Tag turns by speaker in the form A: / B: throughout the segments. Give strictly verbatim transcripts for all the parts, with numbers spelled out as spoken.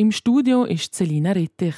A: Im Studio ist Selina Rettich.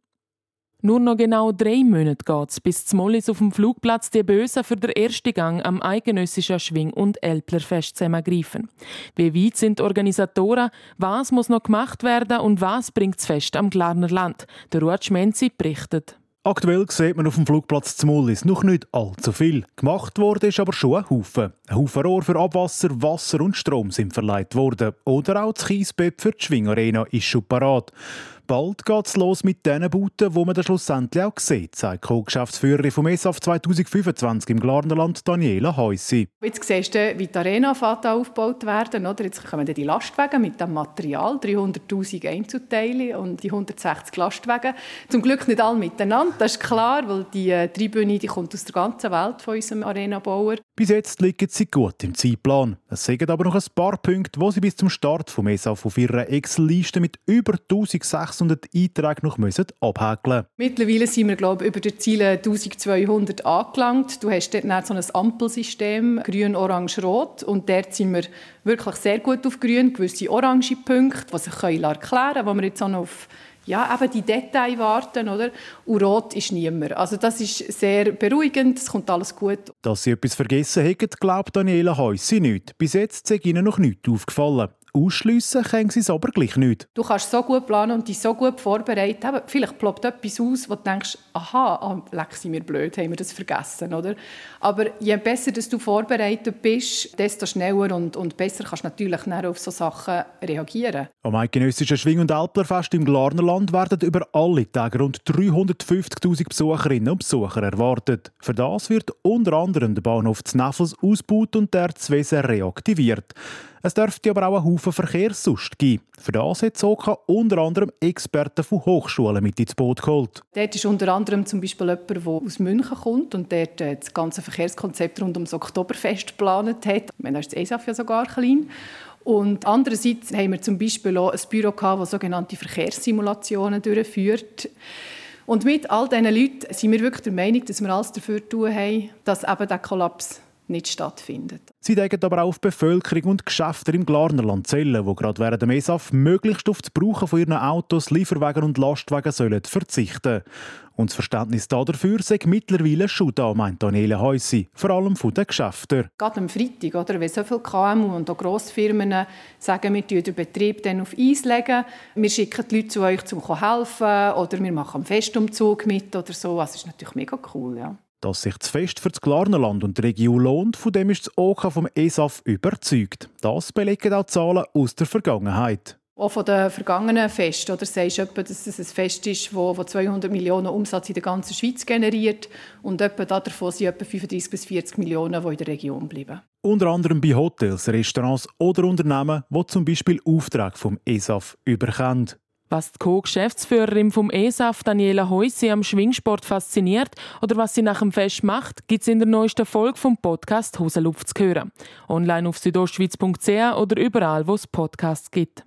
A: Nur noch genau drei Monate geht es, bis z'Mollis auf dem Flugplatz die Bösen für den ersten Gang am eidgenössischen Schwing- und Älplerfest zusammengreifen. Wie weit sind die Organisatoren, was muss noch gemacht werden und was bringt das Fest am Glarner Land? Der Ruud Schmenzi berichtet.
B: Aktuell sieht man auf dem Flugplatz z'Mollis noch nicht allzu viel. Gemacht worden ist aber schon ein Haufen. Ein Haufen Rohr für Abwasser, Wasser und Strom sind verleiht worden. Oder auch das Kiesbett für die Schwingarena ist schon parat. Bald geht's los mit diesen Bauten, wo man dann schlussendlich auch sieht, sagt die Co-Geschäftsführerin vom E S A F zwanzig fünfundzwanzig im Glarner Land, Daniela Heussi.
C: Jetzt siehst du, wie die Arena aufgebaut werden. Oder? Jetzt kommen die Lastwagen mit dem Material, dreihunderttausend Einzelteile und die hundertsechzig Lastwagen. Zum Glück nicht alle miteinander, das ist klar, weil die äh, Tribüne die kommt aus der ganzen Welt von unserem Arenabauer.
B: Bis jetzt liegen sie gut im Zeitplan. Es sind aber noch ein paar Punkte, wo sie bis zum Start vom E S A F auf ihrer Excel-Liste mit über eintausendsechshundert Einträgen noch müssen abhäkeln müssen.
C: Mittlerweile sind wir, glaube ich, über die Ziele eintausendzweihundert angelangt. Du hast dort so ein Ampelsystem, grün, orange, rot. Und dort sind wir wirklich sehr gut auf grün. Gewisse orange Punkte, die sich erklären können, wo wir jetzt auch noch auf ja, eben die Details warten, oder? Und rot ist niemand. Also das ist sehr beruhigend, es kommt alles gut.
B: Dass sie etwas vergessen hätten, glaubt Daniela Heussi nicht. Bis jetzt sei ihnen noch nichts aufgefallen. Ausschliessen können sie es aber gleich nicht.
C: Du kannst so gut planen und dich so gut vorbereiten. Aber vielleicht ploppt etwas aus, wo du denkst, aha, oh, leck, sind wir blöd, haben wir das vergessen. Oder? Aber je besser dass du vorbereitet bist, desto schneller und, und besser kannst du natürlich auf solche Sachen reagieren.
B: Am eidgenössischen Schwing- und Älplerfest im Glarner Land werden über alle Tage rund dreihundertfünfzigtausend Besucherinnen und Besucher erwartet. Für das wird unter anderem der Bahnhof Zneffels ausgebaut und der Zwesen reaktiviert. Es dürfte aber auch einen Haufen Verkehr sonst geben. Für das hat Soka unter anderem Experten von Hochschulen mit ins Boot geholt.
C: Dort ist unter anderem zum Beispiel jemand, der aus München kommt und dort das ganze Verkehrskonzept rund ums Oktoberfest geplant hat. Ich meine, da ist das E S A F ja sogar klein. Und andererseits haben wir zum Beispiel auch ein Büro gehabt, das sogenannte Verkehrssimulationen durchführt. Und mit all diesen Leuten sind wir wirklich der Meinung, dass wir alles dafür tun haben, dass eben der Kollaps nicht stattfindet.
B: Sie denken aber auch auf die Bevölkerung und Geschäfte im Glarner Land zählen, die gerade während dem E S A F möglichst auf das Brauchen von ihren Autos, Lieferwagen und Lastwagen sollen verzichten. Und das Verständnis dafür sei mittlerweile schon da, meint Daniela Heussi, vor allem von den Geschäften.
C: Gerade am Freitag, oder, wenn so viele K M U und auch Grossfirmen sagen, wir legen den Betrieb dann auf Eis, legen, wir schicken die Leute zu euch, um zu helfen, oder wir machen einen Festumzug mit oder so. Das ist natürlich mega cool, ja.
B: Dass sich das Fest für das Glarner Land und die Region lohnt, von dem ist das O K vom E S A F überzeugt. Das belegen auch Zahlen aus der Vergangenheit.
C: Auch von den vergangenen Festen. Oder sagst du etwa, dass es ein Fest ist, das zweihundert Millionen Umsatz in der ganzen Schweiz generiert und etwa davon sind etwa fünfunddreißig bis vierzig Millionen, die in der Region bleiben.
B: Unter anderem bei Hotels, Restaurants oder Unternehmen, die zum Beispiel Aufträge vom E S A F überkommen.
A: Was die Co-Geschäftsführerin vom E S A F, Daniela Heussi, am Schwingsport fasziniert oder was sie nach dem Fest macht, gibt es in der neuesten Folge vom Podcast «Hosenlupf» zu hören. Online auf südostschweiz punkt c h oder überall, wo es Podcasts gibt.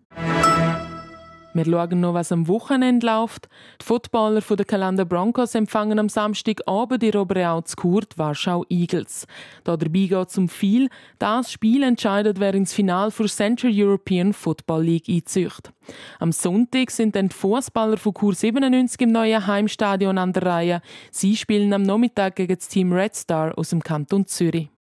A: Wir schauen noch, was am Wochenende läuft. Die Footballer der Calanda Broncos empfangen am Samstagabend in Oberau zu Chur die Warschau Eagles. Da dabei geht es um viel. Das Spiel entscheidet, wer ins Finale für Central European Football League einzieht. Am Sonntag sind dann die Fußballer von Chur siebenundneunzig im neuen Heimstadion an der Reihe. Sie spielen am Nachmittag gegen das Team Red Star aus dem Kanton Zürich.